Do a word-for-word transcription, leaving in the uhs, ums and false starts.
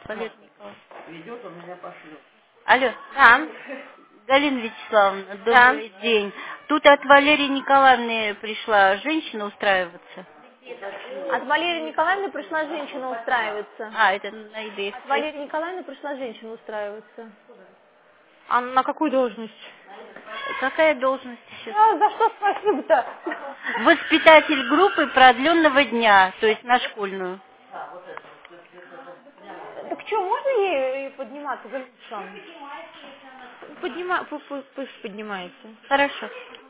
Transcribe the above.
Валерия Николаевна. Ведет, он меня пошлет. Алло. Да, Галина Вячеславовна, да. добрый день. Тут от Валерии Николаевны пришла женщина устраиваться. От Валерии Николаевны пришла женщина устраиваться. А, это Наида От Ефрей. Валерии Николаевны пришла женщина устраиваться. А на какую должность? Какая должность сейчас? А, за что спасибо-то? Воспитатель группы продленного дня, то есть на школьную. Так что, можно ей ей подниматься, Галина Александровна? Поднима... пу- пу- Пусть поднимается. Хорошо.